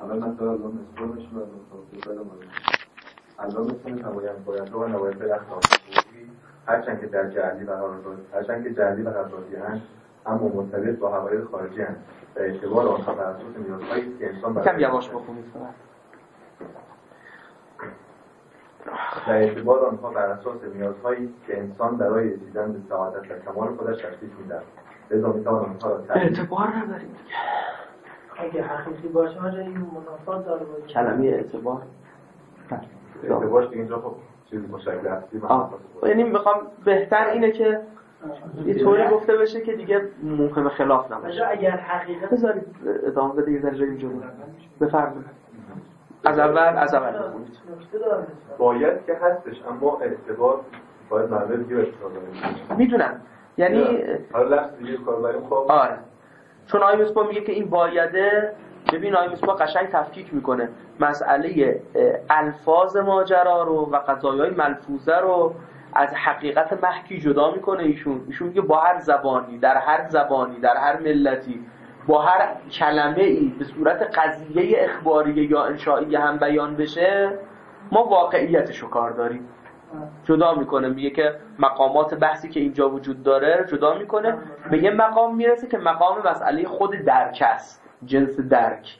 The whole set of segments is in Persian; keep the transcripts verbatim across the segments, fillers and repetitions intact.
اول مثلا الله مسئول میشه و مستقبل مورد الله میتونه نباید باید رو و نباید به اخلاق هرچند که در جعلی و حرارات هرچند که جعلی و حرارتی هستند اما مرتبط با حقایق خارجی هستند و اعتبار آنها بر اساس نیازهایی که انسان کم یواش بخونید و اعتبار آنها بر اساس نیازهایی که انسان برای رسیدن به سعادت و کمال خودش تشخیص می‌دهد. لذا می‌توان آنها را اعتبار نداریم اگه حقیقی باشه ما این منافات داره باشه کلمه اعتبار اعتبارش دیگه اینجا خب چیزی مشکل هستی یعنی میخوام بهتر اینه که یه طوری گفته بشه که دیگه ممکنه خلاف نباشه. اگر حقیقت بذارید ادامه بده یه ذره بریم جلو. بفرمایید. از اول از اول بخونید. باید که هستش اما اعتبار باید معنی دیگه بشه. میدونم. یعنی حالا لفظ دیگه کار داریم خب. آره. چون آیه مصباح میگه که این بایده، ببین آیه مصباح قشنگ تفکیک میکنه مسئله الفاظ ماجرا رو و قضایای ملفوظه رو از حقیقت محکی جدا میکنه. ایشون ایشون میگه با هر زبانی در هر زبانی در هر ملتی با هر کلمه ای به صورت قضیه اخباریه یا انشائیه هم بیان بشه ما واقعیتش رو کار داریم. جدا میکنه، میگه که مقامات بحثی که اینجا وجود داره جدا میکنه، به یه مقام میرسه که مقام مسئله خود درک است، جنس درک.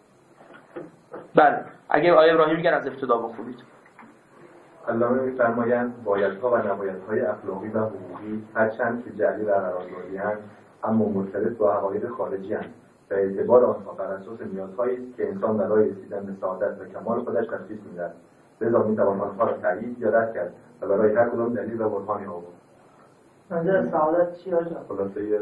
بله اگه آیه ابراهیم میگن از ابتدا بخونید. علامه می‌فرمایند بایدها و نبایدهای اخلاقی و حقوقی هرچند که جعلی و قراردادی‌اند اما مرتبط با حقایق خارجی‌اند و اعتبار آنها بر اساس نیازهایی است که انسان برای رسیدن به سعادت و کمال خودش تشخیص می‌دهد. لذا می‌توان آنها را تایید یا رد کرد و برای هر کدام دلیل و برهانی آورد. منظور سعادت چی باشه؟ خلاصه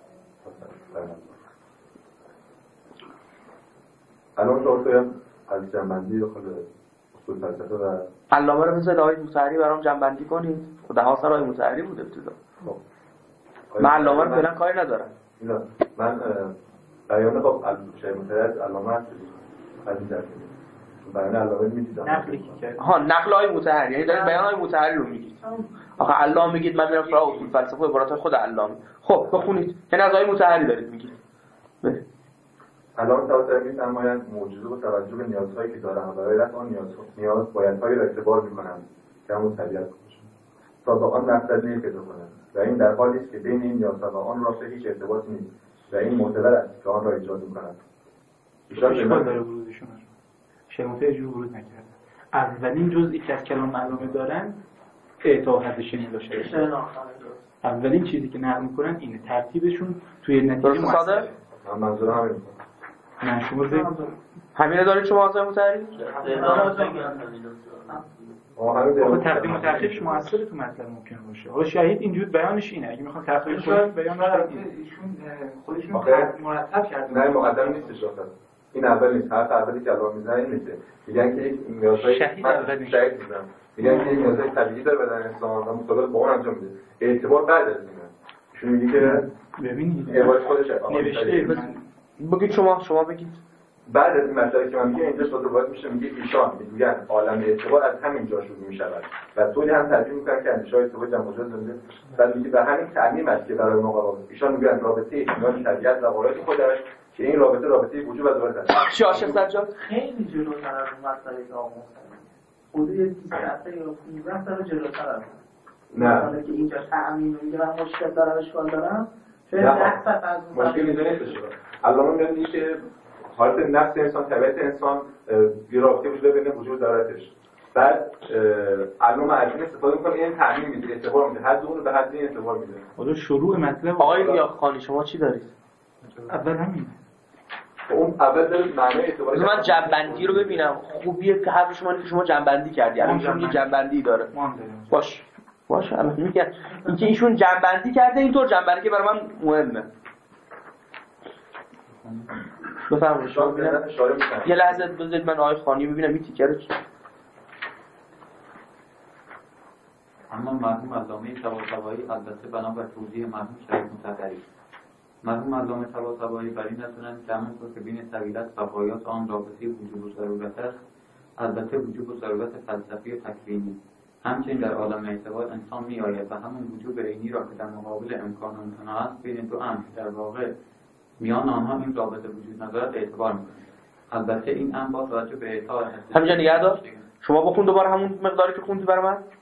الان تو از جنبندی خود اصول فلسفه و علامه رو بذارید آیه مطهری برام جنبندی کنید. خدا ها سر آیه مطهری بود ابتدا. خب من علامه رو فعلا کاری ندارم. من بیان خب شیخ مطهری علامه هست از این درک بیان علامه میدیدم. ها نقل آیه مطهری، یعنی دارید بیان آیه مطهری رو میگید. آخه علامه میگید من میرم سراغ اصول فلسفه و عبارات خود علامه. خب بخونید. یعنی از آیه مطهری دارید میگید. بله. علامه طباطبایی می‌فرمایند موجوده با توجه به نیازهایی که دارند و برای رفع آن نیاز نیاز بایدهایی را اعتبار می‌کنند که همون طبیعت خودشون تا به آن مقصد نیز پیدا کنند و این در حالی است که بین این نیازها و آن رابطه هیچ ارتباطی نیست و این معتبر است که آن را ایجاد می‌کند. ایشان اشکال داره ورودشون رو شنوته اجور ورود نکرده. اولین جزئی که از کلام علامه دارن اعطا حد شنیده شده. اولین چیزی که نقل می‌کنن اینه، ترتیبشون توی نتیجه مؤثره. من منظورم همین نه شما بگید همینه دارید شما آزای مطهری؟ آقا تقدیم و تأخیرش مؤثره تو مطلب ممکنه باشه. حالا شاهد اینجور بیانش اینه، اگه میخوان تأخیر کنن بیان رو ایشون خودشون مرتب کردن. نه مقدم نیستش آخه. این اول نیست، حرف اولی که الان میزنن این نیست. میگن که یک نیازهای شهید اولی شهید میزنن. میگن که یک نیازهای طبیعی داره بدن انسان و مطابق با اون انجام میده. اعتبار بعد از اینه. ایشون میگه که ببینید اعتبار خودش نوشته بگید شما شما بگید. بعد از این مسئله که من میگم اینجا شده باید میشه میگه ایشان میگن عالم اعتبار از همین جا شروع میشود و طوری هم تعبیر میکنن که اندیشه اعتبار جمع مجاز زنده بعد میگه به همین تعمیم است که برای مقابله ایشان میگن رابطه ایمان طبیعت و قدرت خودش که این رابطه رابطه وجود و ذات است. چی عاشق سجاد خیلی جلوتر از مسئله که آموختن خودی بیست درصد یا پانزده درصد جلوتر از نه که اینجا تعمیم میگه من مشکل دارم اشکال دارم چه درصد از مشکل اینجا نیست. علامه میگه که حالت نفس انسان طبیعت انسان یه رابطه وجود بین وجود دارتش. بعد علامه از این استفاده میکنه این تعمیم میده اعتبار میده حد اون رو به حد این اعتبار میده. حالا شروع مطلب آقای یاخانی شما چی دارید؟ اول همین اون اول در معنی اعتبار من جنبندی رو ببینم خوبیه که حرف شما شما جنبندی کردی الان ایشون یه جنبندی داره باش باش الان میگم اینکه ایشون جنبندی کرده اینطور جنبندی که برای من مهمه. بفرمایید شما ببینم یه لحظه بذارید من آقای خانی ببینم این تیکه رو اما مرحوم علامه طباطبایی البته بنابر توضیح مرحوم شیخ مطهری مرحوم علامه طباطبایی بر این نتونن که همونطور که بین طبیعت و غایات آن رابطه وجوب و ضرورت است البته وجوب و ضرورت فلسفی و تکوینی همچنین در عالم اعتبار انسان می آید و همون وجوب عینی را که در مقابل امکان و امتناع است بین دو امر در واقع میان آنها این رابطه وجود ندارد اعتبار می‌کنیم. البته این هم با توجه به اعطا همینجا نگه دار. شما بخون دوباره همون مقداری که خوندی برای من.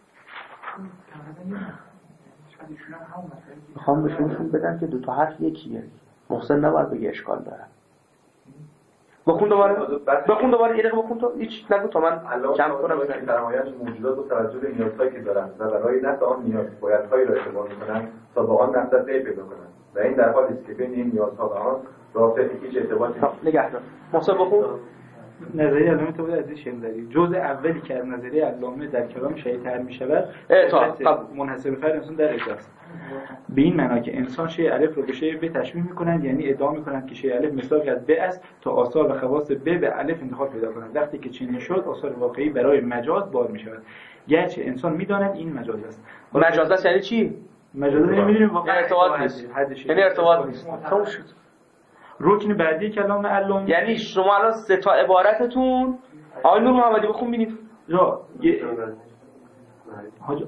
میخوام بهشون بدم که دو تا حرف یکیه. محسن نباید بگه اشکال داره. بخون دوباره. بخون دوباره یه دقیقه بخون تو. هیچ نگو تا من جمع کنم. که فرمایش موجودات با توجه به نیازهایی که دارن و برای نفع آن نیاز بایدهایی را ارتباط می‌کنند تا با آن مقصد پی پیدا کنند و این در حالی است که بین این نیازها و آن رابطه هیچ ارتباطی نیست. نگه دار. محسن بخون. نظریه علامه تو بود عزیز شنیداری. جزء اولی که از نظریه علامه در کلام شیء تعریف می‌شود اعطا منحصر به فرد انسان در اعطا است. به این معنا که انسان شیء الف رو به شیء ب تشبیه می‌کنند، یعنی ادعا می‌کنند که شیء الف مثال از ب است تا آثار و خواص ب به الف انتقال پیدا کنند. وقتی که چنین شد آثار واقعی برای مجاز بار می‌شود، گرچه انسان می‌داند این مجاز است. مجاز است یعنی چی؟ مجاز نمی‌دونیم واقعا ارتباط نیست. یعنی ارتباط نیست. تموم شد. رکن بعدی کلام علامه، یعنی شما الان سه تا عبارتتون آقای نور محمدی بخون ببینید. جا یه حاج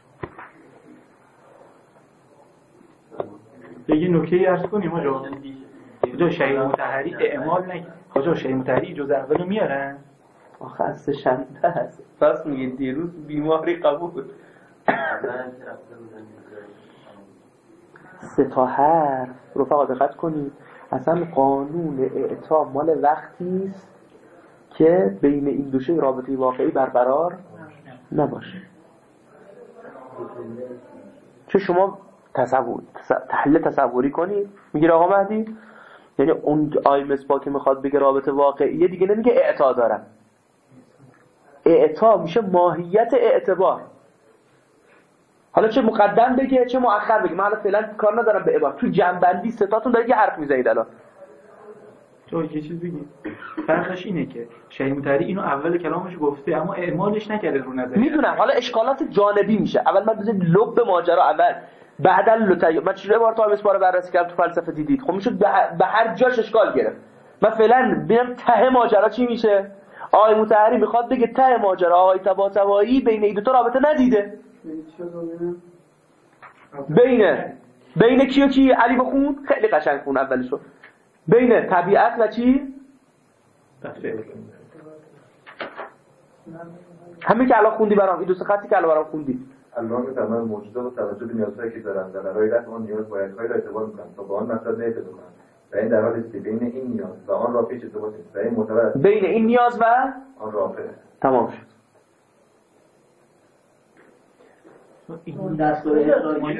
یه نکته عرض کنیم آجا. جا شیء مطهری اعمال نگه. آجا شیء مطهری جز اولو میارن. آخه از سه شنبه هست. پس میگه دیروز بیماری قبول. سه تا حرف رفقا دقت کنید. اصلا قانون اعطا مال وقتی است که بین این دو شی رابطه واقعی برقرار نباشه. چه شما تصور تحلیل تصوری کنید میگه آقا مهدی، یعنی اون آی مصباح که میخواد بگه رابطه واقعیه دیگه نمیگه اعطا دارم. اعطا میشه ماهیت اعتبار. حالا چه مقدم بگه چه مؤخر بگه، من حالا فعلا کار ندارم به عبارت. تو جنبندی ستاتون دارید یه حرف میزنید. الان تو یه چیز بگید. فرقش اینه که شیء مطهری اینو اول کلامش گفته اما اعمالش نکرده رو نظر. میدونم حالا اشکالات جانبی میشه. اول من بذارید لب ماجرا اول بعدا لطی من چجوری عبارت های مسپار بررسی کردم تو فلسفه دیدید. خب میشه به هر جاش اشکال گرفت. من فعلا ببینم ته ماجرا چی میشه. آقای مطهری میخواد بگه ته ماجرا آقای طباطبایی بین این دو تا رابطه ندیده. بین بین کی و کی؟ علی بخون خیلی قشنگ خون اولشو. بین طبیعت و چی؟ همین که الان خوندی برام، این دو سه خطی که الان برام خوندی. علامه تمام موجودات با توجه به نیازهایی که دارند و برای رفع آن نیاز بایدهایی را ارتباط می‌کنند تا با آن مقصد پی پیدا کنند و این در حالی است که بین این نیاز و آن رابطه هیچ ارتباطی نیست و این معتبر است. بین این نیاز و آن رابطه. تمام شد. این دستوری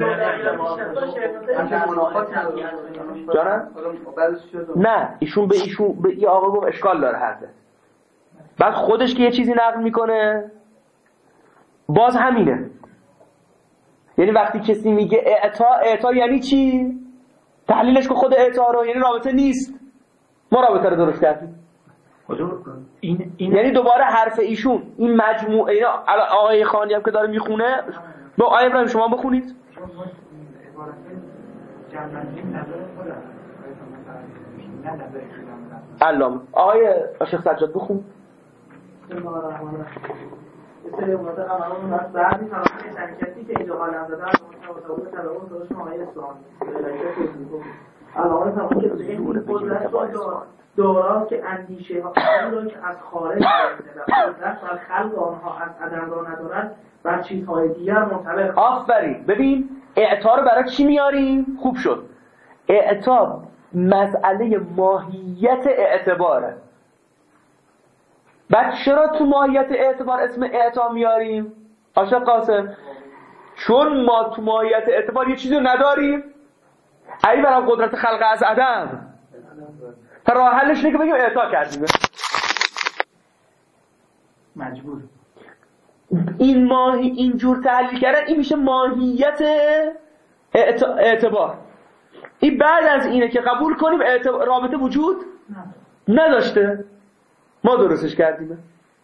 جانم؟ نه ایشون به ایشون به این آقا گفت اشکال داره حرفه. بعد خودش که یه چیزی نقل میکنه باز همینه. یعنی وقتی کسی میگه اعطا، اعطا یعنی چی؟ تحلیلش که خود اعطا رو یعنی رابطه نیست. ما رابطه رو درست کردیم. این این یعنی دوباره حرف ایشون این مجموعه اینا آقای خانی هم که داره میخونه با آقای ابراهیم شما بخونید. علامه آقای شیخ سجاد بخون. بسم الله الرحمن الرحیم. سری مورد امام از بعضی فراموش شرکتی که اینجا حالم دادن متوسط تلوث داشت آقای اسلامی. علامه تمام که ذهن قدرت دوران که اندیشه ها رو که از خارج قدرت و خلق آنها از عدم را ندارد بر چیزهای دیگر منطبق. آفرین. ببین اعطا رو برای چی میاریم؟ خوب شد. اعطا مسئله ماهیت اعتباره. بعد چرا تو ماهیت اعتبار اسم اعطا میاریم؟ آشق قاسم چون ما تو ماهیت اعتبار یه چیزی رو نداریم. ای برای قدرت خلق از عدم. تا راه حلش اینه که بگیم اعطا کردیم. مجبور. این ماهی اینجور تحلیل کردن این میشه ماهیت اعتبار. این بعد از اینه که قبول کنیم رابطه وجود نداشته ما درستش کردیم.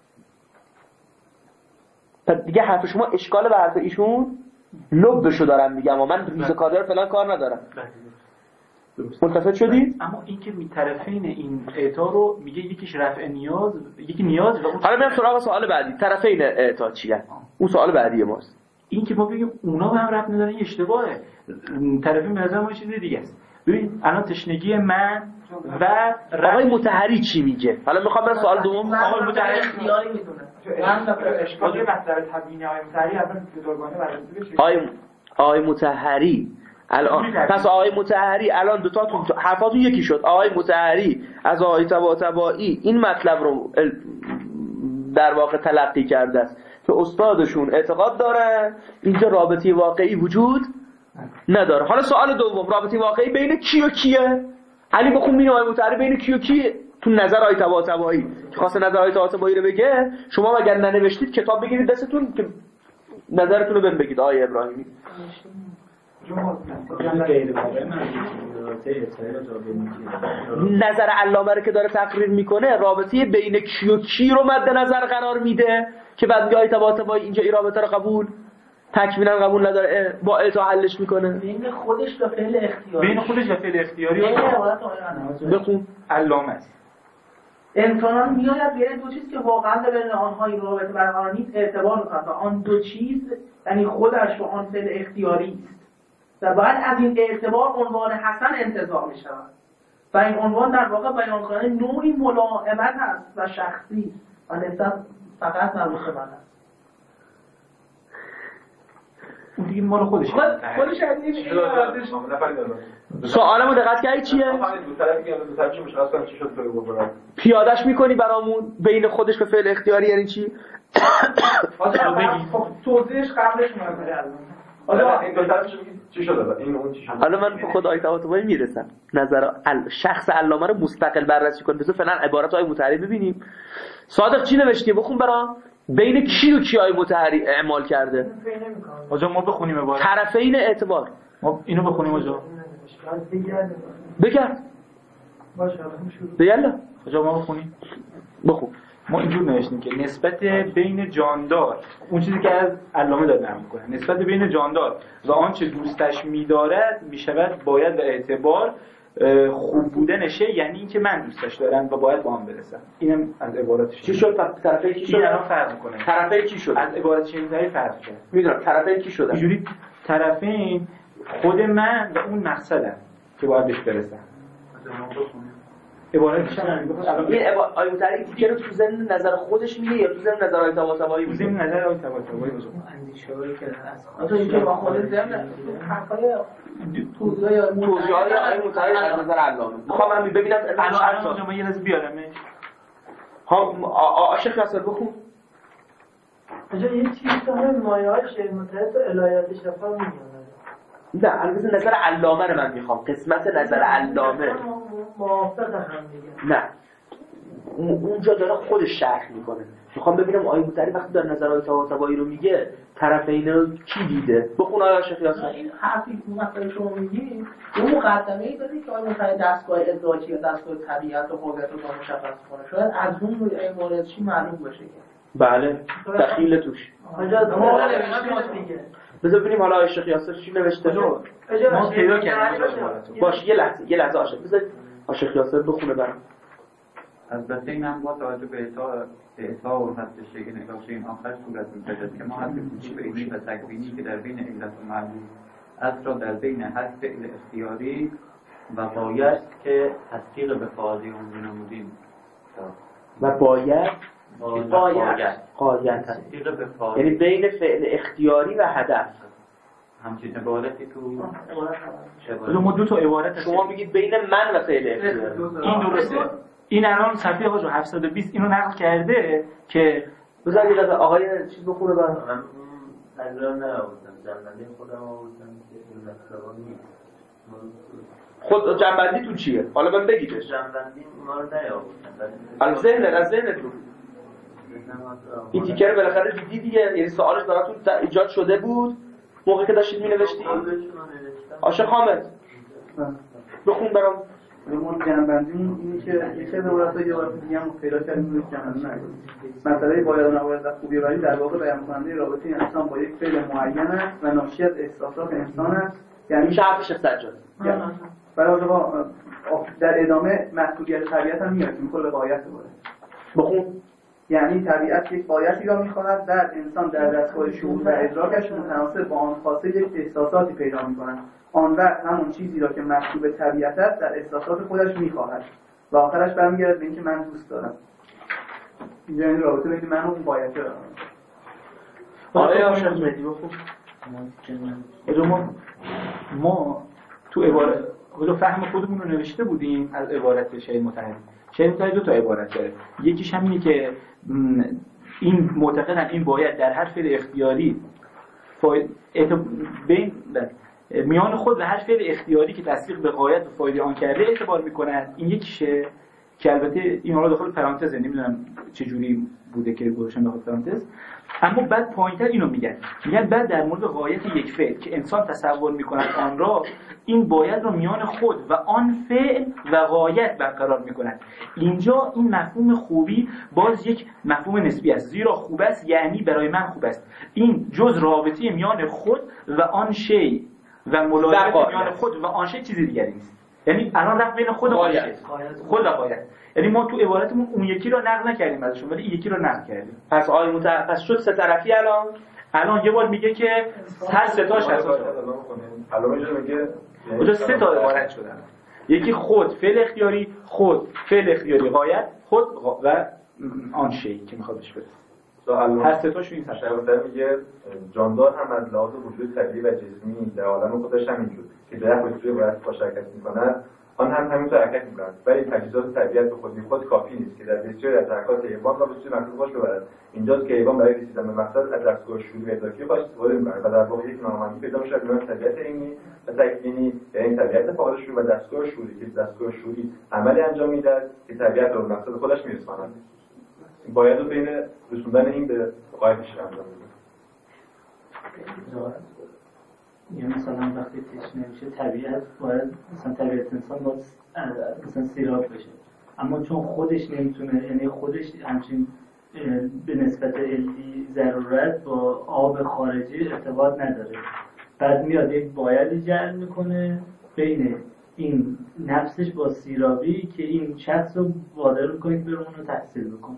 پس دیگه حرف شما اشکال به حرف ایشون لبشو دارم میگم و من ریز کادر فلان کار ندارم. ملتفت شدی؟ اما این که می طرفین این اعطا رو میگه یکیش رفع نیاز یکی نیاز و اون حالا میام سراغ سوال بعدی. طرفین اعطا چیه؟ اون سوال بعدی ماست. این که ما بگیم اونا به هم ربط ندارن اشتباهه. طرفین به نظر ما چیز دیگه است. ببین الان تشنگی من و آقای مطهری چی میگه؟ حالا میخوام برم سوال دوم. آقای مطهری اختیاری میدونه من اشکال مطلب تبیینی آقای مطهری اصلا جداگانه بررسی بشه. آقای آقای مطهری الان پس آقای مطهری الان دو تاتون حرفاتون یکی شد. آقای مطهری از آقای طباطبایی این مطلب رو در واقع تلقی کرده است که استادشون اعتقاد داره اینجا رابطه واقعی وجود نداره. حالا سوال دوم، رابطه واقعی بین کی و کیه؟ علی بخون ببین آقای مطهری بین کی و کیه تو نظر آقای طباطبایی که خاصه نظر آقای طباطبایی رو بگه. شما اگر ننوشتید کتاب بگیرید دستتون که نظرتون رو بهم بگید. آقای ابراهیمی نظر علامه رو که داره تقریر میکنه رابطه بین کی و کی رو مد نظر قرار میده که بعد میگه آقای طباطبایی اینجا این رابطه رو قبول تکمیلا قبول نداره با اعطا حلش میکنه. بین خودش و فعل اختیاری بین خودش و فعل اختیاری بخون علامه است. امکانا میآید به دو چیز که واقعا بین آنها این رابطه برقرار نیست اعتبار می‌کند و آن دو چیز یعنی خودش و آن فعل اختیاری است و بعد از این اعتبار عنوان حسن انتزاع می‌شود و این عنوان در واقع بیان کننده نوعی ملائمت است و شخصی و نسبت فقط مربوط به من است. اون دیگه مال خودش خودش سوالمو دقت کردی چیه؟ پیادهش میکنی برامون بین خودش به فعل اختیاری یعنی چی؟ توضیحش قبلش اومده. حالا این دو طرفش چی شده؟ این اون چی شده؟ حالا من به خود آیه طباطبایی میرسم. نظر شخص علامه رو مستقل بررسی کن. بذار فعلا عبارت آیه مطهری ببینیم. صادق چی نوشته؟ بخون برام. بین کی و کی آیه مطهری اعمال کرده؟ آجا ما بخونیم عبارت. طرفین اعتبار. ما اینو بخونیم آجا. بگرد. باشه یالا. آجا ما بخونیم. بخون. ما اینجور نوشتیم که نسبت بین جاندار اون چیزی که از علامه داره نقل می‌کنه نسبت بین جاندار و آنچه دوستش می‌دارد می‌شود باید به اعتبار خوب بودن شی یعنی اینکه من دوستش دارم و باید با هم برسم. اینم از عبارتش چی شد؟ طرفین کی شد؟ الان فرق می‌کنه. طرفین کی شد؟ از عبارت چیزایی فرق کرد. میدونم طرفین کی شد؟ اینجوری طرفین خود من و اون مقصدم که باید بهش برسم. عبارتش هم این آیه مطهری تیکه رو تو ضمن نظر خودش میگه یا تو ضمن نظر آیه طباطبایی میگه؟ ضمن نظر آیه طباطبایی بزرگ. اندیشه‌هایی که از خود اینکه با خود ضمن حرفای توضیح یا توضیحات آیه مطهری از نظر علامه. میخوام من ببینم الان الان یه لحظه بیارمش. ها عاشق کسر بخون. اونجا یه چیز تو همین مایه‌های شیخ مطهری تو الهیات شفا میگه. نه البته نظر علامه رو من میخوام. قسمت نظر علامه موافق هم دیگه. نه اونجا داره خودش شرح میکنه. میخوام ببینم آیه مطهری وقتی داره نظر آیه طباطبایی رو میگه طرفین رو کی دیده؟ بخون آیه شیخ یاسر. این حرفی مثلا شما میگی اون مقدمه‌ای داره که آیه مطهری دستگاه ادراکی یا دستگاه طبیعت و هویت رو مشخص کنه. شاید از اون روی این مورد چی معلوم باشه که بله دخیل توش. آجا ما نمیشه دیگه. بذار ببینیم حالا آیه شیخ یاسر چی نوشته. ما پیدا کردیم. باش یه لحظه یه لحظه عاشق بذار آیه شیخ یاسر بخونه برام. البته این هم با توجه به اعطا اعطا و حد شیء نگاه این آخر صورت می‌پذیرد که ما حد کوچی به علمی و تکوینی که در بین علت و معلول است را در بین حد فعل اختیاری و باید که تطبیق به قاضی اون نمودیم و باید باید قاید تطبیق به قاضی یعنی بین فعل اختیاری و هدف همچین عبارتی تو حالا ما دو تا عبارت شما میگید بین من و فعل اختیاری. این درسته. این الان صفحه آقا هفتصد و بیست اینو نقل کرده که بذار یه لحظه آقای چیز بخونه برام. من الان نآوردم جنبندی خودم آوردم که این مطلب نیست. خود جنبندی تو چیه؟ حالا من بگیدش. جنبندی ما رو نیاوردم. از ذهن از ذهن تو این تیکه رو بالاخره دیدی دیگه، یعنی سوالش براتون ایجاد شده بود موقعی که داشتید می‌نوشتید. عاشق حامد بخون برام. ما جنبندیمون اینه که یکی از عبارت‌ها یه عبارت دیگه هم پیدا کردیم روی جنبندی نگذاشتیم. مسئله باید و نباید و خوبی و بدی در واقع بیان کننده رابطه انسان با یک فعل معین است و ناشی از احساسات انسان است. یعنی شرطش سجاد. برای آقا در ادامه محدودیت طبیعت هم میاد که کل غایت بوده. بخون. یعنی طبیعت یک غایتی را می‌خواند در انسان در دستگاه شعور و ادراکش متناسب با آن خواسته یک احساساتی پیدا می‌کند آن وقت همون چیزی را که مطلوب طبیعت است در احساسات خودش می‌خواهد و آخرش برمیگرده به اینکه من دوست دارم. اینجا این رابطه بین من و اون باید دارم. آره آشان مدی بخون. ما ما تو عبارت خود فهم خودمون رو نوشته بودیم از عبارت شیء متحد. شیء متحد دو تا عبارت داره. یکیش هم اینه که این معتقدن این باید در هر فعل اختیاری فاید بین میان خود و هر فعل اختیاری که تصدیق به غایت و فایده آن کرده اعتبار میکنن. این یکیشه که البته این رو داخل پرانتز نمیدونم چه جوری بوده که گذاشتن داخل پرانتز، اما بعد پایینتر اینو میگن میگن بعد در مورد غایت یک فعل که انسان تصور میکند آن را، این باید رو میان خود و آن فعل و غایت برقرار میکند. اینجا این مفهوم خوبی باز یک مفهوم نسبی است، زیرا خوب است یعنی برای من خوب است. این جز رابطه میان خود و آن شی و ملازمه میان خود و آن شی چیزی دیگری نیست. یعنی الان رفت بین خود و غایت، خود و غایت. یعنی ما تو عبارتمون اون یکی رو نقل نکردیم ازشون ولی این یکی رو نقل کردیم. پس آی متعارف پس شد سه طرفی. الان الان یه بار میگه که هر سه تاش هست. الان میگه اونجا سه تا عبارت شدن. یکی خود فعل اختیاری، خود فعل اختیاری غایت، خود و آن شی که میخواد بهش برسه. هر سه تاشو این شرط میگه جاندار هم از لحاظ وجود طبیعی و جسمی در عالم خودش همینجور که درخت به سوی وحدت با شرکت میکنه، آن هم همینطور حرکت می‌کند، ولی تجهیزات طبیعت به خود خود کافی نیست که در بسیاری از حرکات حیوان را به سوی مطلوبش ببرد. اینجاست که حیوان برای رسیدن به مقصد از دستگاه شعوری و ادراکی خودش استفاده می‌کند و در واقع یک ناهماهنگی پیدا می‌شود میان طبیعت علمی و تکوینی، یعنی طبیعت فاعل شعوری و دستگاه شعوری که دستگاه شعوری عملی انجام می‌دهد که طبیعت را به مقصد خودش می‌رساند. باید رو بین رسوندن این به غایتش انجام بدیم. یا مثلا وقتی تشنه میشه طبیعت باید مثلا طبیعت انسان باید مثلا سیراب بشه، اما چون خودش نمیتونه، یعنی خودش همچین به نسبت علمی ضرورت با آب خارجی ارتباط نداره، بعد میاد یک بایدی جعل میکنه بین این نفسش با سیرابی که این شخص رو وادار میکنه که بره اون رو تحصیل بکنه.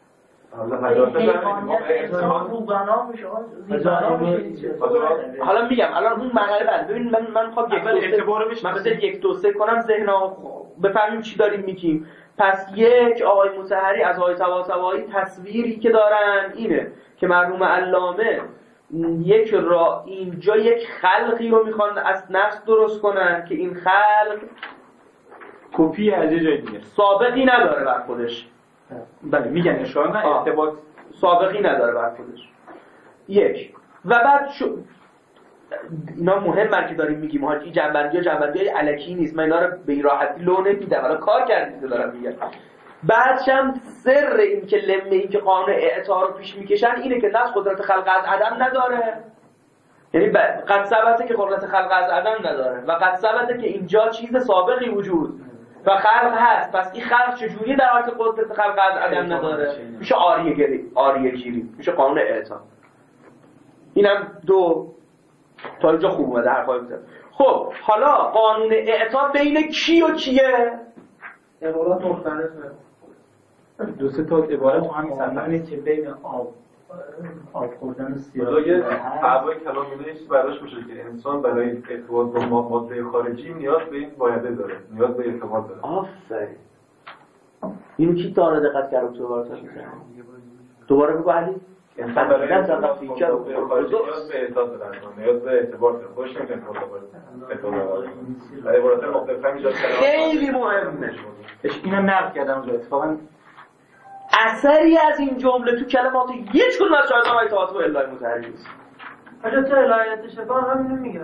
حالا میگم الان اون مرحله بعد ببین من من میخوام یک اعتبار بشه، من بذار یک دو سه کنم ذهنمو بفهمیم چی داریم میگیم. پس یک آقای مطهری از آقای طباطبایی تصویری که دارن اینه که مرحوم علامه یک را اینجا یک خلقی رو میخوان از نفس درست کنن که این خلق کپی از یه جای دیگه سابقی نداره بر خودش. بله میگن اشاره نه ارتباط سابقی نداره بر خودش. یک و بعد شو... اینا مهمه که داریم میگیم ها، این جنبندی ها جنبندی های الکی نیست، من اینا رو به این راحتی لو نمیدم، حالا کار کردید دارم میگم. بعدش هم سر این که لمه این که قانون اعطا رو پیش میکشن اینه که نفس قدرت خلق از عدم نداره، یعنی قد ثبته که قدرت خلق از عدم نداره و قد ثبته که اینجا چیز سابقی وجود و خلق هست. پس این خلق چجوری در حالت قدرت خلق از عدم نداره؟ میشه آریه گیری، آریه گیری میشه قانون اعطا. اینم دو تا اینجا خوب اومده حرفای بزن. خب حالا قانون اعطا بین کی و کیه؟ عبارات مختلفه. دو سه تا عبارت تو همین صفحه که بین آب آب خوردن سیاه یه هوای کلامی نیست براش میشه که انسان برای ارتباط با ماده خارجی نیاز به این بایده داره، نیاز به ارتباط داره. آفرین. اینو کی داره دقت کرد تو عبارات میگه؟ دوباره بگو علی. انسان برای ارتباط فیچر و خارجی نیاز به احساس داره، نیاز به ارتباط داره. خوش نمیاد ارتباط. عبارات مختلف همینجا خیلی مهمه. اش اینم نقد کردم اونجا اتفاقا اثری از این جمله تو کلمات یک کدوم از شاهدان اطاعت و الهی متحری نیست. آجا تو الهیت شفا همینو میگه.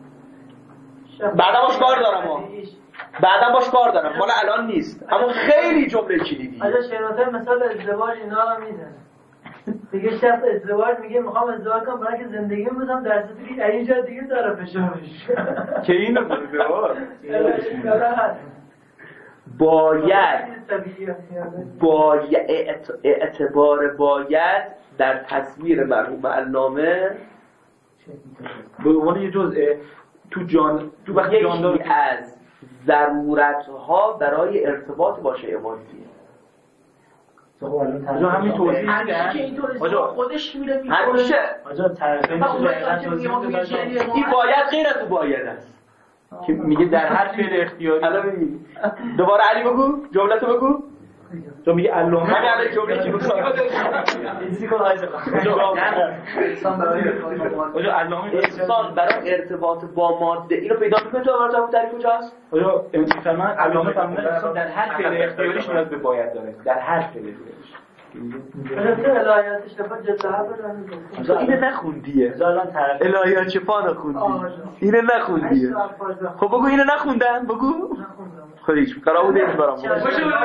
بعدا باش کار دارم ها. بعدا باش کار دارم. مال الان نیست. اما خیلی جمله کلیدی. آجا شناخته مثال ازدواج اینا رو میزنه. دیگه شخص ازدواج میگه میخوام ازدواج کنم برای که زندگیم بدم در صورتی که این جا دیگه طرفش میشه. که اینو میگه. باید باید اعتبار باید در تصویر مرحوم علامه به عنوان یه جزء تو جان تو وقتی جاندار از ضرورت‌ها برای ارتباط با شیء مادی. آجا همین توضیح میدن آجا خودش میره میکنه. آجا طرفین این باید غیر از اون باید است. که میگه در هر فعل اختیاری. الان میگی دوباره علی بگو جملتو بگو. تو میگه علامه همین الان جمله‌ای که گفتم انسان برای ارتباط با ماده اینو پیدا می‌کنه. تو برات تعریف کجاست؟ آیا مثلا علامه فرمودن انسان در هر فعل اختیاریش نیاز به باید داره، در هر فعل اختیاریش. البته الهیاتش دفعه جدا تو اینو نخوندیه. الهیات چه پا نخوندی؟ اینو نخوندیه. خب بگو اینو نخوندن بگو. خب هیچ قرار بوده این برام. چند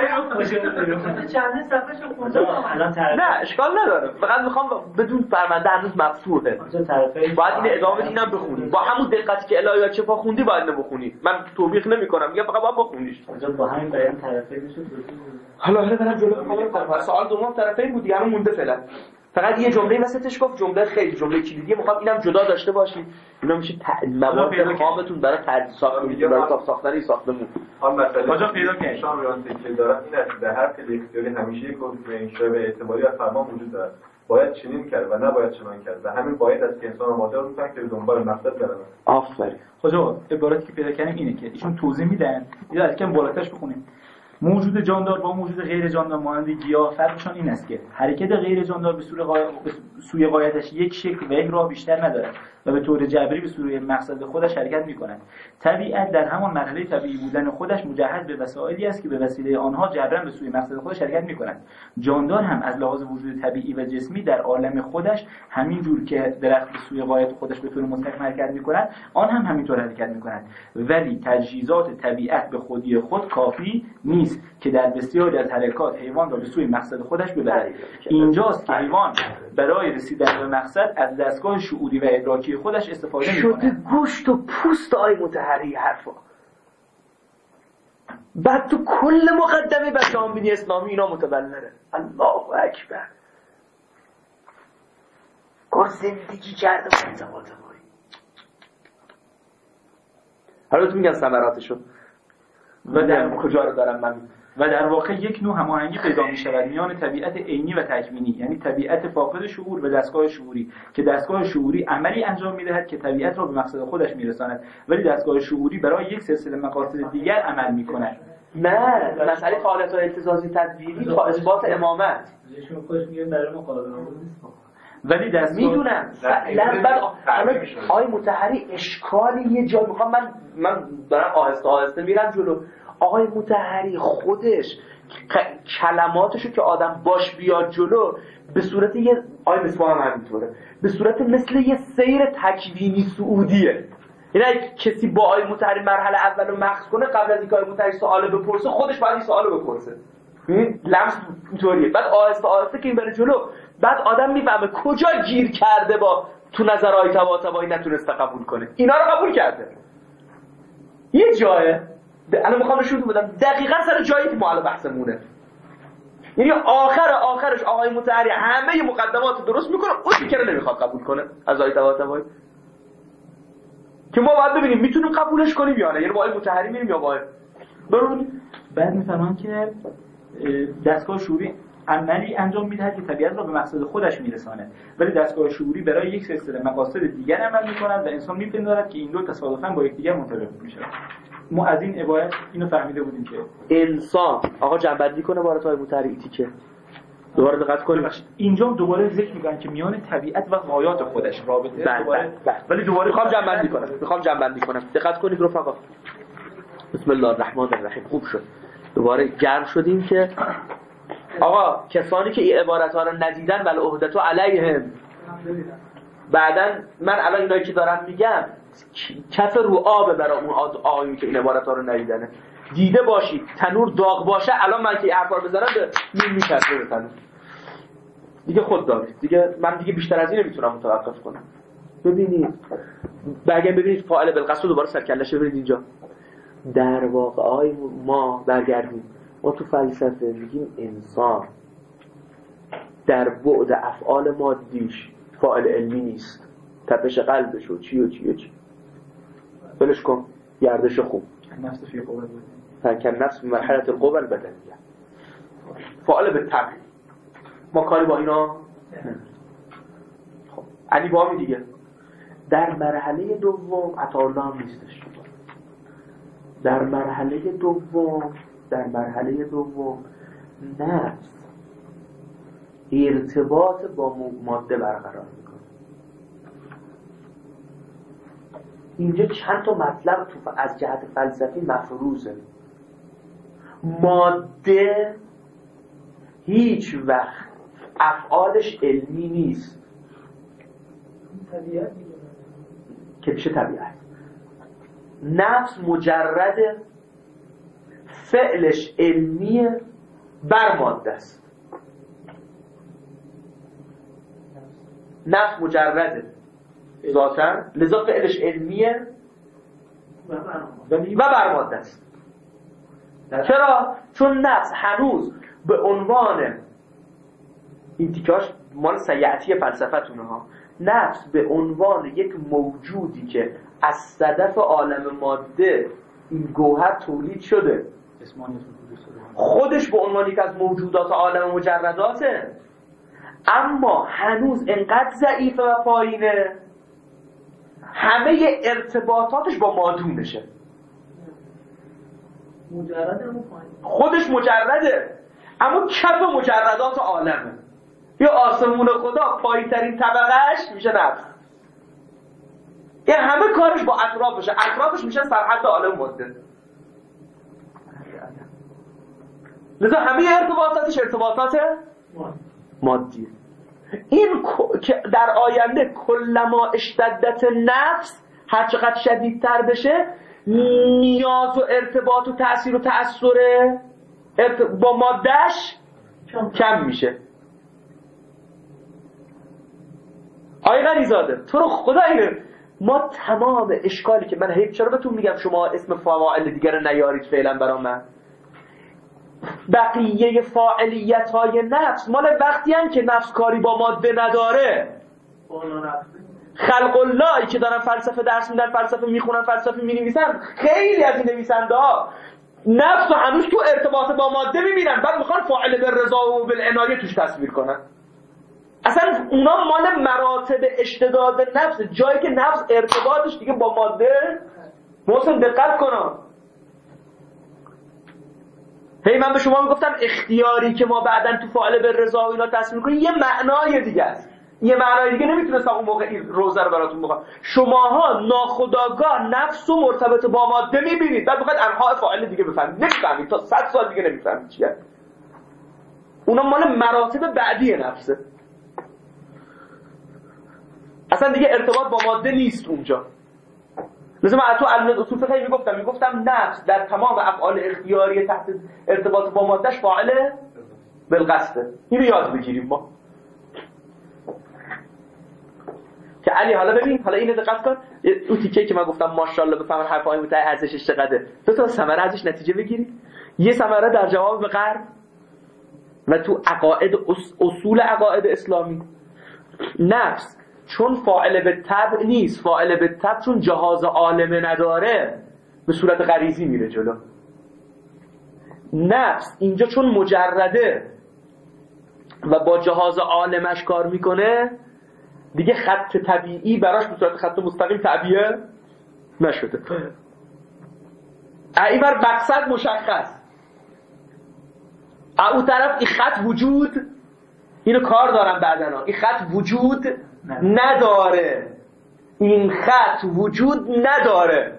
صفحه‌شو خوندم. نه اشکال نداره. فقط میخوام بدون فرمانده هنوز مفتوحه. باید اینو ادامه بدینم بخونی. با همون دقتی که الهیات چه پا خوندی باید اینو بخونی. من توبیخ نمی‌کنم. میگم فقط باید بخونیش. با همین بیان طرفین میشه. حالا حالا برام جلو می‌خوام. سوال دوم طرفین بود دیگه، همون مونده فعلا. فقط یه جمله وسطش گفت، جمله خیلی جمله کلیدیه، میخوام اینم جدا داشته باشید. اینا میشه مواد خامتون برای ترجیح ساختن، برای ساخت ساختن ساختمون. هم مثلا کجا پیدا کنید شام رانتی که دارن این است در هر فعل اختیاری همیشه یک حکم انشاء به اعتباری و فرمان وجود دارد. باید چنین کرد و نباید چنان کرد و همین باید است که انسان آماده رو می‌کنه که به دنبال مقصد برود. آفرین. کجا عبارتی که پیدا کردیم اینه که ایشون توضیح میدن، یا از کم بالاترش بخونیم. موجود جاندار با موجود غیر جاندار مانند گیاه فرقشان این است که حرکت غیر جاندار به سوی غایت به سوی غایتش یک شکل و یک راه بیشتر ندارد و به طور جبری به سوی مقصد خودش حرکت می‌کند. طبیعت در همان مرحله طبیعی بودن خودش مجهز به وسایلی است که به وسیله آنها جبران به سوی مقصد خودش حرکت می‌کند. جاندار هم از لحاظ وجود طبیعی و جسمی در عالم خودش همین جور که درخت به سوی غایت خودش به طور مستقیم حرکت می‌کند، آن هم همینطور حرکت می‌کند. ولی تجهیزات طبیعت به خودی خود کافی نیست که در بسیاری از حرکات حیوان را به سوی مقصد خودش ببرد. اینجاست که حیوان برای رسیدن به مقصد از دستگاه شعوری و ادراکی خودش استفاده می‌کند. شده گوشت و پوست آی متحری حرفا. بعد تو کل مقدمه بچه آمینی اسلامی اینا متبلره. الله اکبر. کار زندگی کرده با ارتباط بایی. حالا تو میگن ثمراتشو و در کجا رو دارم من و در واقع یک نوع هماهنگی پیدا می شود میان طبیعت عینی و تکوینی، یعنی طبیعت فاقد شعور و دستگاه شعوری، که دستگاه شعوری عملی انجام می دهد که طبیعت را به مقصد خودش می رساند، ولی دستگاه شعوری برای یک سلسله مقاصد دیگر عمل می کند. نه مسئله فعالیت اجتزازی تدبیری تا اثبات امامت شما خودش میگن برای مقابله نیست، ولی دست میدونم. بعد آقای مطهری اشکالی یه جا میخوام من من دارم آهسته آهسته میرم جلو. آقای مطهری خودش کلماتشو که آدم باش بیاد جلو به صورت یه آقای مصباح هم همینطوره، به صورت مثل یه سیر تکوینی سعودیه. یعنی اگه کسی با آقای مطهری مرحله اول رو مخص کنه، قبل از اینکه آقای مطهری سوالو بپرسه خودش باید این سوالو بپرسه. لمس اینطوریه. بعد آهسته آهسته که این بره جلو، بعد آدم میفهمه کجا گیر کرده با تو نظرهای طباطبایی نتونسته قبول کنه. اینا رو قبول کرده. یه جایه الان میخوام نشون بدم دقیقاً سر جایی که ما بحثمونه. یعنی آخر آخرش آقای مطهری همه مقدمات درست میکنه، اون فکر نمیخواد قبول کنه از آقای طباطبایی. که ما باید ببینیم میتونیم قبولش کنیم یا نه. یعنی با آقای مطهری میریم یا با برون بعد میفهمن که دستگاه شعوری عملی انجام میدهد که طبیعت را به مقصد خودش میرساند، ولی دستگاه شعوری برای یک سلسله مقاصد دیگر عمل میکند و انسان میپندارد که این دو تصادفاً با یکدیگر منطبق میشوند. ما از این عبارت اینو فهمیده بودیم که انسان آقا جنبندی کنه بارتای مطهری تیکه دوباره دقت کنید. اینجا دوباره ذکر میکنن که میان طبیعت و غایات خودش رابطه بله دوباره بله بله. ولی دوباره میخوام جنبندی کنم میخوام جنبندی کنم دقت کنید رفقا. بسم الله الرحمن الرحیم. خوب شد دوباره گرم شدیم که آقا کسانی که این عبارت ها رو ندیدن بل عهدتو علیهم. بعدن من الان اینایی که دارم میگم کف رو آب برای اون آقایی که این عبارت ها رو ندیدنه. دیده باشید تنور داغ باشه الان من که این حرفا رو بزنم به نیم میچسبه به تنور دیگه. خود دارید دیگه، من دیگه بیشتر از این نمیتونم متوقف کنم. ببینید برگم ببینید فاعل بالقصد دوباره سرکله‌اش ببینید اینجا. در واقع آی ما برگردیم ما تو فلسفه میگیم انسان در بعد افعال مادیش فاعل علمی نیست. تپش قلبش و چی و چی و چی بلش کن، گردش خون، نفس فی قوه فکر نفس به مرحله القوه البدنیه، فاعل به طبع. ما کاری با اینا خب علی با هم دیگه. در مرحله دوم عطاالله هم نیستش. در مرحله دوم در مرحله دوم نفس ارتباط با ماده برقرار میکنه. اینجا چند تا مطلب تو از جهت فلسفی مفروضه. ماده هیچ وقت افعالش علمی نیست طبیعت که میشه طبیعت. نفس مجرد فعلش علمیه بر ماده است. نفس مجرده ذاتاً، لذا فعلش علمیه و بر ماده است. چرا؟ چون نفس هنوز به عنوان این تیکاش مال سیعتی فلسفتونه ها، نفس به عنوان یک موجودی که از صدف عالم ماده این گوهر تولید شده، خودش به عنوان یک از موجودات عالم مجرداته، اما هنوز انقدر ضعیفه و پایینه همه ارتباطاتش با مادونشه. مجرده اون پایین، خودش مجرده اما کف مجردات عالمه. یا آسمون خدا پایین ترین طبقهش میشه نفس، یه همه کارش با اطرافشه، اطرافش میشه سرحد عالم ماده. لذا همه ارتباطاتش ارتباطات مادیه. این که در آینده کلما اشتدت نفس، هر چقدر شدیدتر بشه، نیاز و ارتباط و تأثیر و تأثیر ارت... با مادهش کم میشه. آقای غنیزاده تو رو خدا اینه، ما تمام اشکالی که من هیچ چرا بهتون میگم شما اسم فاعل دیگر نیارید فعلا برا من، بقیه فاعلیت های نفس مال وقتی هم که نفس کاری با ماده نداره. خلق اللهی که دارن فلسفه درس میدن، فلسفه میخونن، فلسفه مینویسن، خیلی از این نویسنده ها نفس و هنوز تو ارتباط با ماده میبینن، بعد میخوان فاعل بالرضا و بالعنایه توش تصویر کنن. اصلا اونا مال مراتب اشتداد نفس، جایی که نفس ارتباطش دیگه با ماده. محسن دقت کن، هی من به شما میگفتم اختیاری که ما بعداً تو فاعل بالرضا و اینا تصویر کنیم یه معنای دیگه است، یه معنای دیگه نمیتونستم اون موقع این روزه رو براتون بگم. شماها ناخودآگاه نفس و مرتبط با ماده میبینید، بعد بخواید انواع فاعل دیگه بفهمید، نمیفهمید، تا صد سال دیگه نمیفهمید چیه. اونا مال مراتب بعدی نفسه، اصلا دیگه ارتباط با ماده نیست اونجا. مثلا من تو علم اصول فقهی میگفتم میگفتم نفس در تمام افعال اختیاری تحت ارتباط با مادهش فاعل بالقصده. اینو یاد بگیریم ما که علی حالا ببین، حالا اینو دقت کن، اون تیکه که من گفتم ماشاءالله بفهمن حرفای متای ارزشش چقدره، دو تا ثمره ازش نتیجه بگیرید. یه ثمره در جواب به غرب و تو عقاید اصول عقاید اسلامی، نفس چون فاعل به طبع نیست، فاعل به طبع چون جهاز عالمه نداره به صورت غریزی میره جلو. نفس اینجا چون مجرده و با جهاز عالمش کار میکنه دیگه خط طبیعی براش به صورت خط مستقیم تعبیه نشده. این بر مقصد مشخص، اون طرف این خط وجود، اینو کار دارم بعدنا، این خط وجود نداره، این خط وجود نداره.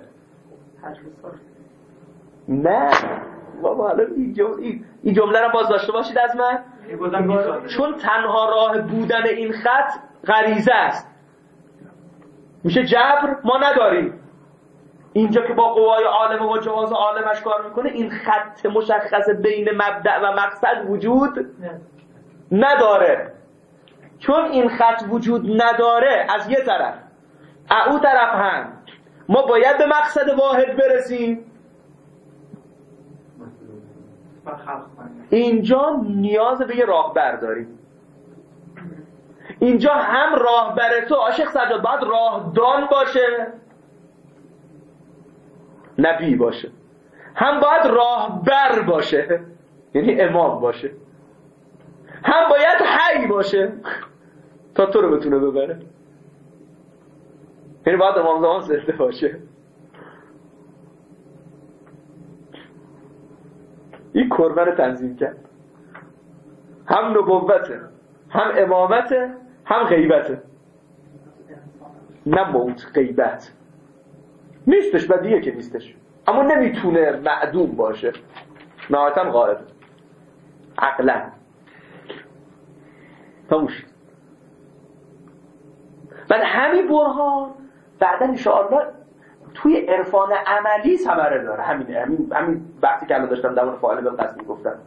نه بابا حالا این جمله این جمله رو باز داشته باشید از من، چون تنها راه بودن این خط غریزه است، میشه جبر ما نداریم. اینجا که با قوای عالم و جواز عالمش کار میکنه، این خط مشخص بین مبدأ و مقصد وجود نداره. چون این خط وجود نداره از یه طرف، او طرف هم ما باید به مقصد واحد برسیم. اینجا نیاز به یه راهبر داریم. اینجا هم راهبر تو عاشق سجاد باید راهدان باشه، نبی باشه، هم باید راهبر باشه یعنی امام باشه، هم باید حی باشه تا تو رو بتونه ببره، یعنی باید امام زمان زنده باشه. این کربه رو تنظیم کرد. هم نبوته، هم امامته، هم غیبته. نه موت، غیبت نیستش، بدیه که نیستش، اما نمیتونه معدوم باشه، نهایتاً غائب عقلا. تموش. بعد همین برهان بعدا انشاءالله توی عرفان عملی ثمره داره. همین همین همین بحثی که الان داشتم در مورد فاعل بالقصد میگفتم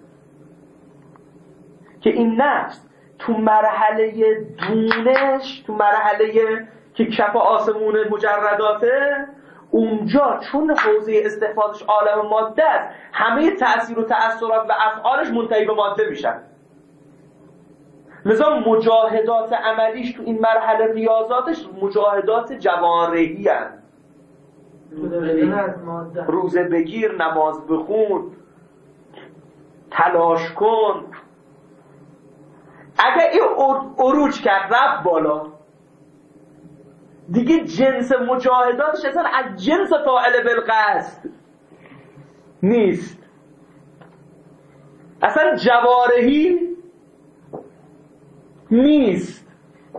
که این نفس تو مرحله دونش، تو مرحله که کف آسمون مجرداته، اونجا چون حوزه استحفاظش عالم ماده است، همه تأثیر و تأثیرات و افعالش منتهی به ماده میشن. لذا مجاهدات عملیش تو این مرحله ریاضاتش مجاهدات جوارحی هستند. روزه بگیر، نماز بخون، تلاش کن. اگر این عروج کرد رفت بالا، دیگه جنس مجاهداتش اصلا از جنس فاعل بالقصد نیست، اصلا جوارحی نیست،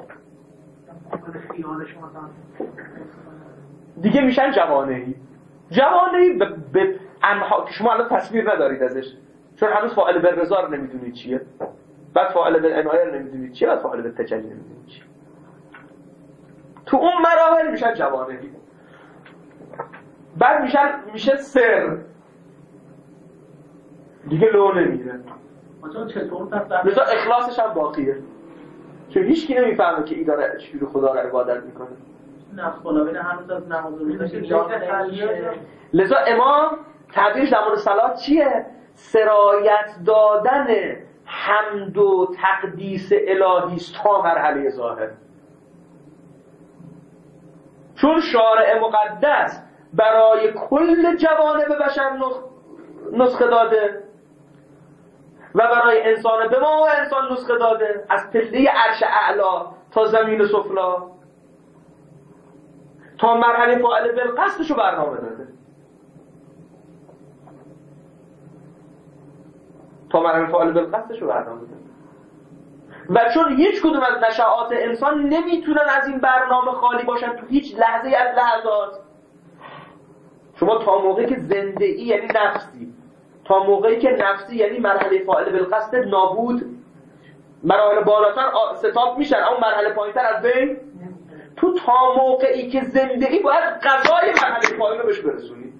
دیگه میشن جوانهی. جوانهی به, به انها که شما الان تصویر ندارید ازش، چون هنوز فاعل بالرضا رو نمیدونید چیه، بعد فاعل بالعنایه رو نمیدونید چیه، بعد فاعل بالتجلی نمیدونید چیه. تو اون مراحل میشن جوانهی، بعد میشن میشه سر، دیگه لو نمیره. مثلا اخلاصش هم باقیه، چون هیچ کی نمیفهمه که این داره چجوری خدا رو عبادت میکنه. نفس بالا هنوز از نماز روزه. لذا امام تعبیرش در مورد صلات چیه؟ سرایت دادن حمد و تقدیس الهی است تا مرحله ظاهر. چون شارع مقدس برای کل جوانب بشر نسخه داده و برای انسان به ما و انسان نسخه داده، از پله عرش اعلا تا زمین سفلا، تا مرحله فاعل بالقصدشو برنامه داده، تا مرحله فاعل بالقصدشو برنامه داده. و چون هیچ کدوم از نشأات انسان نمیتونن از این برنامه خالی باشن تو هیچ لحظه از لحظات. شما تا موقعی که زنده ای یعنی نفسی، تا موقعی که نفسی یعنی مرحله فاعل بالقصد نابود، مراحل بالاتر ستاب میشن، اما مرحله پایینتر از بین. تو تا موقعی که زنده ای باید قضای مرحله پایین رو بهش برسونی.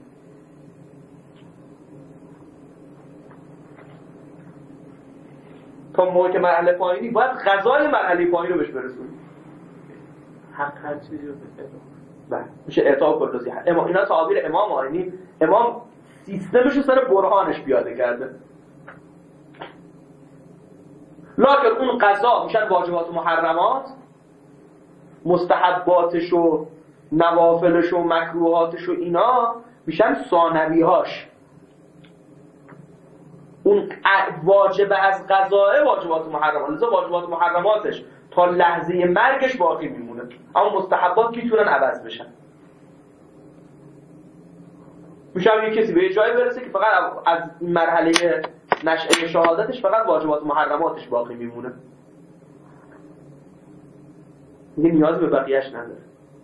تا موقعی که مرحله پایینی باید قضای مرحله پایین رو بهش برسونی. حق هر چیزی رو بده. بله میشه اعطا کل نصیحت. امام اینا تعابیر امام آینی. امام سیستمش رو سر برهانش پیاده کرده. لکن اون قضا میشن واجبات و محرمات، مستحباتش و نوافلش و مکروهاتش و اینا میشن ثانوی‌هاش. اون واجب از قضاء واجبات و محرمات، لذا واجبات و محرماتش تا لحظه مرگش باقی میمونه، اما مستحبات میتونن عوض بشن. میشه یه کسی به یه جایی برسه که فقط از مرحله نشأه شهادتش فقط واجبات و محرماتش باقی میمونه، دیگه نیاز به بقیه‌اش نداره،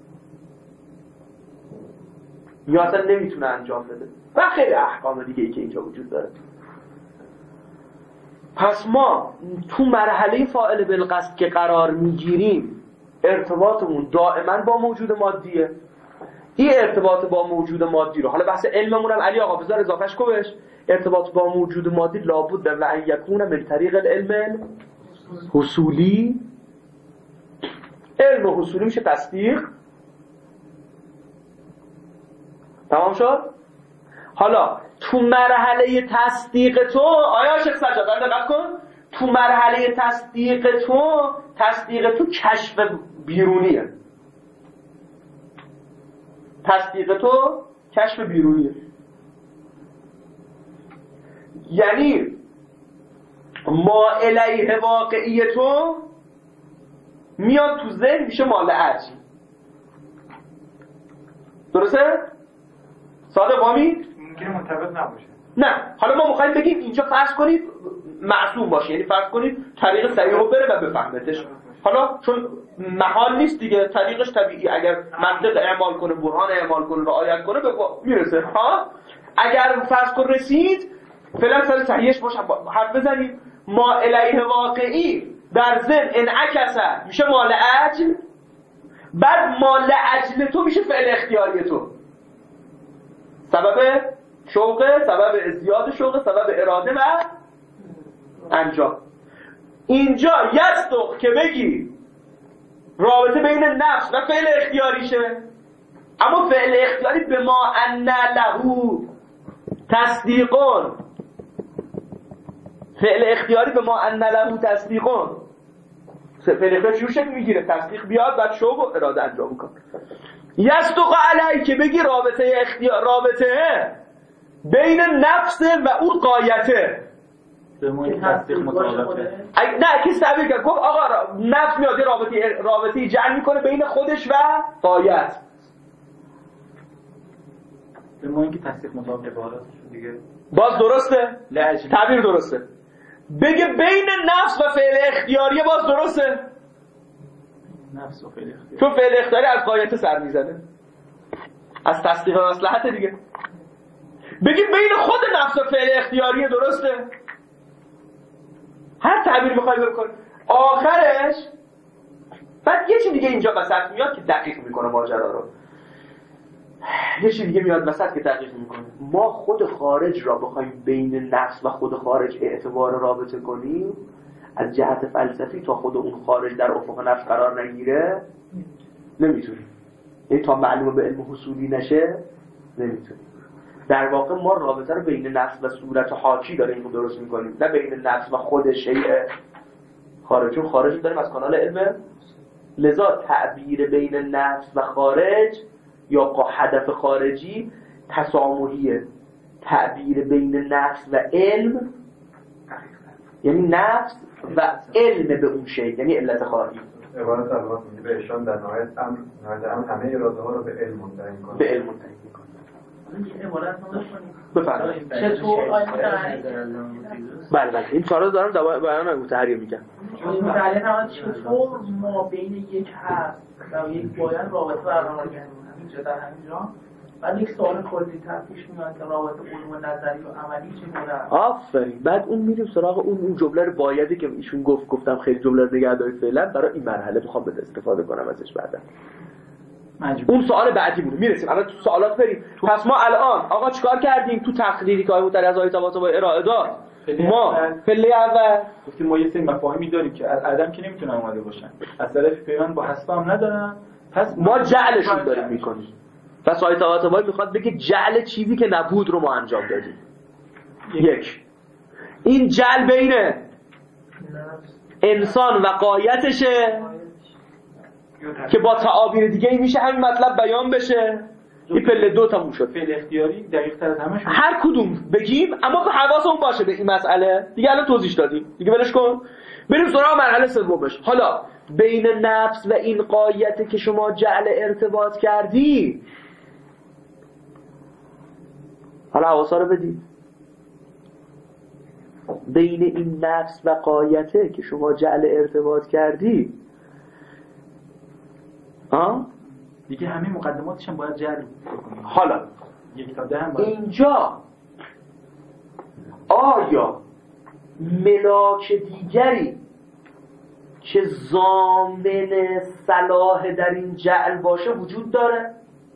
یا اصلا نمیتونه انجام بده و خیلی احکام دیگه ای که اینجا وجود داره. پس ما تو مرحله فاعل بالقصد که قرار میگیریم ارتباطمون دائما با موجود مادیه. این ارتباط با موجود مادی رو، حالا بحث علممون هم علی آقا بذار اضافهش کبش، ارتباط با موجود مادی لابد و ان یکون من طریق العلم حصولی. علم حصولی میشه تصدیق. تمام شد؟ حالا تو مرحله تصدیق تو آیا شیخ سجاد دقت کن، تو مرحله تصدیق تو تصدیق تو کشف بیرونیه. تصدیق تو کشف بیرونیه، یعنی ما الیه واقعی تو میاد تو ذهن میشه مال عجی. درسته؟ صادق بامی؟ ممکنه منطبق نباشه. نه، حالا ما میخوایم بگیم اینجا فرض کنید معصوم باشه، یعنی فرض کنید طریق صحیح رو بره و بفهمتش. حالا چون محال نیست دیگه، طریقش طبیعی، اگر منطق اعمال کنه، برهان اعمال کنه، رعایت کنه به میرسه. ها اگر فرض کن رسید، فعلا سر صحیحش باشه حرف بزنید. ما الیه واقعی در ذهن انعکسه میشه مال اجل، بعد مال اجل تو میشه فعل اختیاری تو، سبب شوقه، سبب ازدیاد شوقه، سبب اراده و انجام. اینجا یستق که بگی رابطه بین نفس و فعل اختیاریشه، اما فعل اختیاری به ما ان له تصدیقون، فعل اختیاری به ما ان له تصدیقون، فعل اختیاری چجور شکل میگیره؟ تصدیق بیاد بعد شوق و اراده انجام میکنه. یستق علی که بگی رابطه اختیار، رابطه بین نفس و اون قایته، به ما این تصدیق مطابقه. نه کسی تعبیر کرد گفت آقا نفس میاد رابطه رابطه جعل میکنه بین خودش و قایت، به ما اینکه تصدیق مطابقه عبارتش دیگه باز درسته؟ تعبیر درسته. بگه بین نفس و فعل اختیاریه، باز درسته؟ نفس و فعل اختیاری، چون فعل اختیاری از قایت سر میزنه، از تصدیق مصلحت دیگه. بگی بین خود نفس و فعل اختیاریه، درسته؟ هر تعبیر میخوای بکن. آخرش بعد یه چیز دیگه اینجا وسط میاد که دقیق میکنه ماجرا رو. یه چیز دیگه میاد وسط که دقیق میکنه. ما خود خارج را بخوایم بین نفس و خود خارج اعتبار رابطه کنیم، از جهت فلسفی تا خود اون خارج در افق نفس قرار نگیره نمیتونیم، یعنی تا معلومه به علم حصولی نشه نمیتونیم. در واقع ما رابطه رو بین نفس و صورت حاکی داریم اینو درست میکنیم، نه بین نفس و خود شیء خارج. چون خارج داریم از کانال علم، لذا تعبیر بین نفس و خارج یا هدف خارجی تسامحیه. تعبیر بین نفس و علم یعنی نفس و علم به اون شیء، یعنی علت خارجی. عبارت البته میگه به اشان در نهایت امر، نهایت امر همه اراده ها رو به علم منتهی کنه. به علم منتهی میکنه. این عبارت رو بخونید. بفرمایید. چطور آیه متحری؟ بله بله این چهار دارم دوا بیان متحری میگم. این متحری هم چطور ما بین یک هست و یک باید رابطه برقرار کنیم اینجا در همینجا، بعد یک سوال کلی تر پیش میاد که رابطه علوم نظری و عملی چگونه است. آفرین. بعد اون میریم سراغ اون اون جمله رو بایدی که ایشون گفت، گفتم خیلی جمله رو نگه دارید فعلا برای این مرحله میخوام بده استفاده کنم ازش بعدا. اون سوال بعدی بود. میرسیم الان تو سوالات بریم. پس ما الان آقا چیکار کردیم تو تقریری که آیه متعلی از آیه طباطبایی ارائه داد؟ ما پله اول گفتیم ما یه سری مفاهیمی داریم که از عدم که نمیتونن اومده باشن، از طرف پیوند با حسب هم ندارن، پس ما جعلشون داریم میکنیم. پس آیه طباطبایی میخواد بگه جعل چیزی که نبود رو ما انجام دادیم. یک این جعل بین انسان و قایتشه که با تعابیر دیگه ای میشه همین مطلب بیان بشه. این پله دو تموم شد. فعل اختیاری دقیق تر از همه شد. هر کدوم بگیم اما حواسمون باشه به این مسئله دیگه. الان توضیح دادیم دیگه، ولش کن. بریم سراغ مرحله سومش. حالا بین نفس و این قایته که شما جعل ارتباط کردی، حالا حواسا رو بدید. بین این نفس و قایته که شما جعل ارتباط کردی، ها دیگه همه مقدماتش هم باید جعل کنیم. حالا یک تا ده هم باید. اینجا آیا ملاک دیگری که ضامن صلاح در این جعل باشه وجود داره؟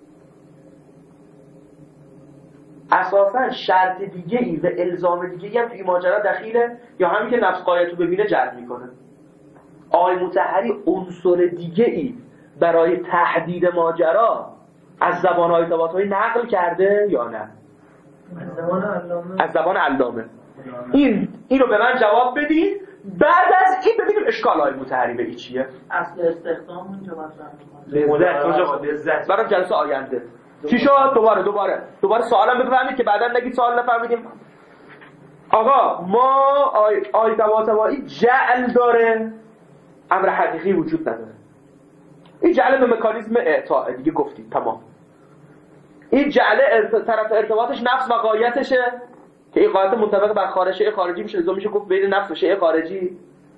اساساً شرط دیگه ای و الزام دیگه ای هم توی ماجرا دخیله، یا همین که نفس قایتو ببینه جعل میکنه؟ آقای مطهری عنصر دیگه ای برای تحدید ماجرا از زبان آیه طباطبایی نقل کرده یا نه؟ از زبان علامه. از زبان علامه. این اینو به من جواب بدید. بعد از این ببینیم اشکال آیه مطهری به این چیه. اصل استخدام اونجا مطرح لذت لذت برای جلسه آینده چی شد؟ دوباره دوباره دوباره سوالم بفهمید که بعدا نگید سوال نفهمیدیم. آقا ما آیه طباطبایی جعل داره، امر حقیقی وجود نداره. این جعل به مکانیزم اعطاء دیگه گفتید تمام. این جعل ارت... طرف ارتباطش نفس و قایتشه که که این قاعده منطبق بر خارج شیء خارجی میشه، لزوم میشه گفت بین نفس و شیء خارجی.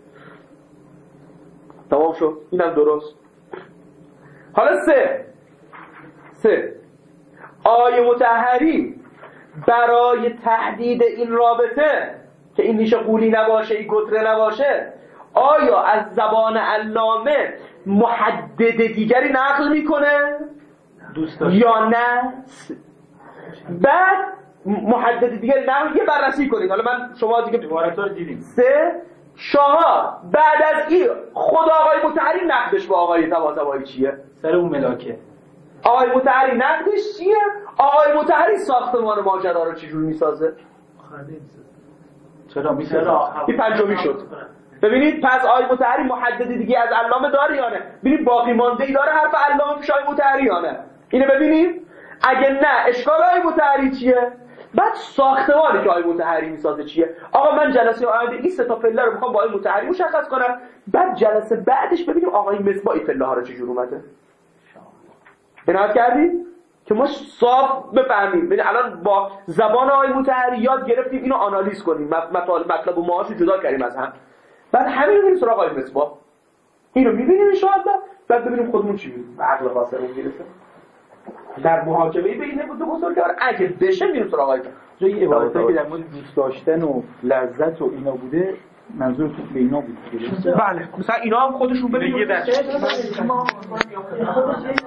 تمام شد. اینم درست. حالا سه سه آیه مطهری برای تحدید این رابطه که این نیشه قولی نباشه، این گتره نباشه، آیا از زبان علامه محدد دیگری نقل میکنه دوست یا نه؟ بعد محدد دیگری نقل یه بررسی کنید. حالا من شما دیگه عبارت‌ها رو دیدیم. سه شما بعد از این خود آقای مطهری نقدش با آقای طباطبایی چیه؟ سر اون ملاکه. آقای مطهری نقدش چیه؟ آقای مطهری ساختمان ماجرا رو چجور میسازه؟ چرا میسازه؟ این پنجمی شد. ببینید پس آقای مطهری محدد دیگه از علامه داره یا نه؟ ببینید باقی مانده ای داره حرف علامه پیش آقای مطهری یا نه؟ اینو ببینید. اگه نه اشکال آقای مطهری چیه؟ بعد ساختمانی که آقای مطهری میسازه چیه؟ آقا من جلسه آینده این سه تا پله رو میخوام با آقای مطهری مشخص کنم، بعد جلسه بعدش ببینیم آقای مصباح این پله ها رو چجور اومده. عنایت کردید که ما صاف بفهمیم. ببین الان با زبان آقای مطهری یاد گرفتیم اینو آنالیز کنیم، مطالب مطلب و ماهاشو جدا کردیم از هم، بعد همین رو میریم سراغ آقای مصباح، اینو میبینیم ان شاء الله، بعد ببینیم خودمون چی میگیم، به عقل قاصرمون میرسه در محاکمه بین دو بزرگوار اگه بشه میریم سراغ آقای جای عبارتی که در مورد دوست داشتن و لذت و اینا بوده، منظور تو به اینا بود. بله مثلا اینا هم خودشون ببینید